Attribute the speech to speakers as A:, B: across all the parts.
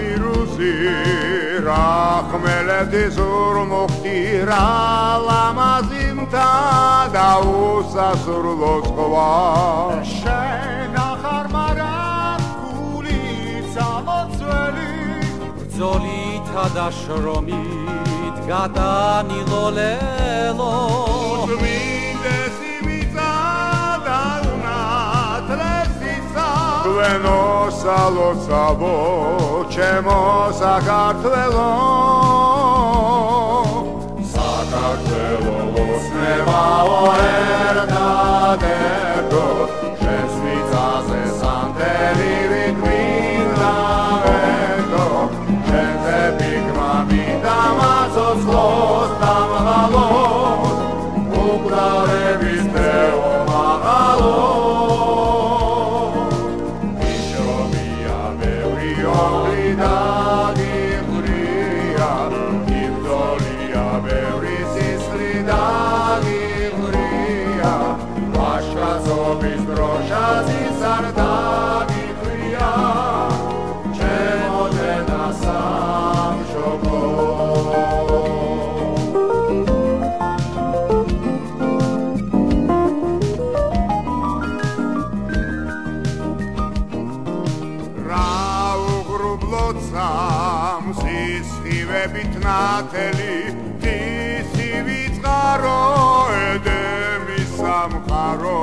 A: ვირუსი რა ხმელეთი ზურმუხტი რა ლამაზიმთა და უსასრულო სხვა
B: შენ ახარმარა გულიცა მოძველი
C: ბრძოლითა და შრომით გადანილო ლელო
A: Venosa lo savo, čemo Sakartvelo Sakartvelo osnevalo erdadeko Šesvica se santeri vikvinda veko Šente pikma vidama so zlost tam halos Uklare viste omahalo Bitnateli tisi vitzaro edemi samkharo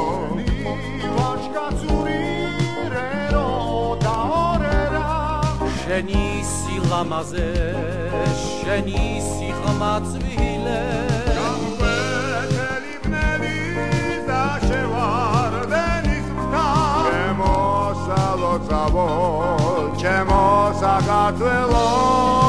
B: Vashkatsuri rero da orera
C: შენისი ლამაზე შენისი ხმაწვილე
A: გამკვეთელი ბნელი და შევარდენის მთა ჩემო სალოცავო ჩემო საქართველო